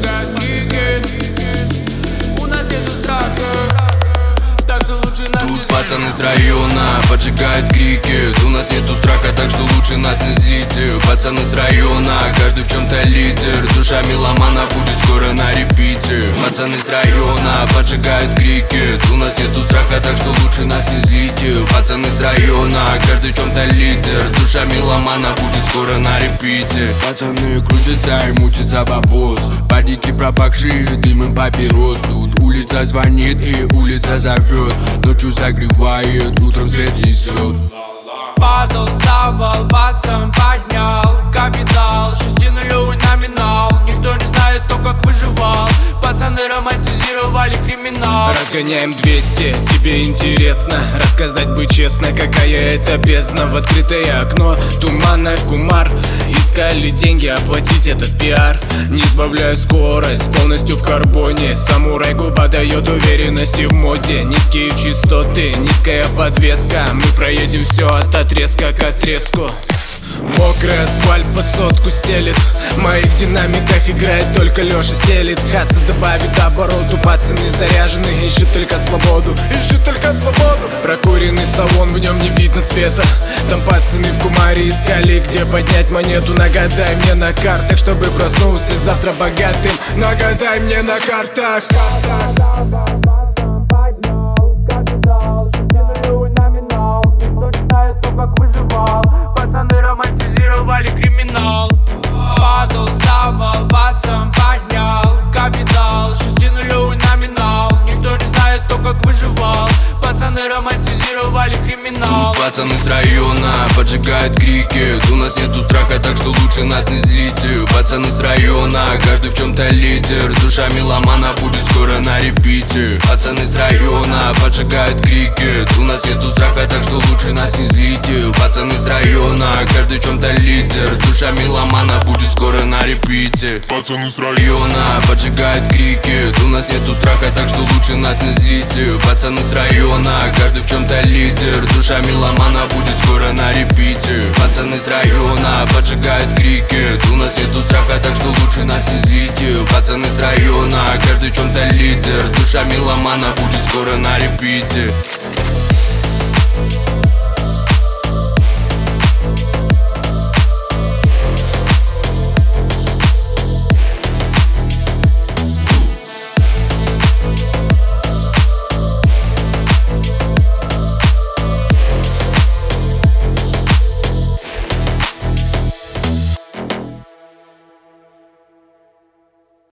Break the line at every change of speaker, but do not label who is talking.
поджигают крики. У нас нету страха, так что лучше нас не
Тут пацаны с района поджигают крики. У нас нету страха, так что лучше нас не злите. Пацаны с района, каждый в чем-то лидер. Душа меломана будет скоро на репите. Пацаны с района поджигают крики. У нас нету страха, так что лучше нас не злите. Пацаны с района, каждый в чем-то лидер. Душа меломана будет скоро на репите. Пацаны крутятся и мучатся бабос. Падики пропахшие дымом папирос. Тут улица звонит и улица зовет. Ночью согревает, утром свет несет.
Падал, вставал, пацан поднял капитал, 6-нулевый номинал. Никто не знает, кто как выживал. Пацаны романтизировали криминал.
Разгоняем 200, тебе интересно рассказать бы честно, какая это бездна. В открытое окно тумана кумар. Искали деньги, оплатить этот пиар. Не сбавляю скорость, полностью в карбоне. Самурай губа дает уверенности в моде. Низкие частоты, низкая подвеска. Мы проедем все от отрезка к отрезку. Мокрый асфальт под сотку стелит. В моих динамиках играет только Леша стелит. Хаса добавит обороту, пацаны заряжены. Ищут только свободу, ищут только свободу. Прокуренный салон, в нем не видно света. Там пацаны в кумаре искали, где поднять монету. Нагадай мне на картах, чтобы проснулся завтра богатым. Нагадай мне на картах.
Пацаны романтизировали криминал. Падал, вставал, пацан поднял капитал, 6-нулевый номинал. Никто не знает, кто как выживал. Пацаны романтизировали криминал.
Тут пацаны с района поджигают крики. У нас нету страха, так что лучше нас не злите. Пацаны с района, каждый в чем-то лидер. Душа меломана будет скоро на репите. Пацаны с района поджигают крики. У нас нету страха, так что лучше нас не злите. Пацаны с района, каждый в чем-то лидер. Душа меломана будет скоро на репите. Пацаны с района поджигают крики. У нас нету страха, так что лучше нас не злите. Пацаны с района, каждый в чем-то лидер. Душа меломана будет скоро на репите. Пацаны с района поджигают крики. У нас нету страха, так что лучше нас не злите. Пацаны с района, каждый в чем-то лидер. Душа меломана будет скоро на репите.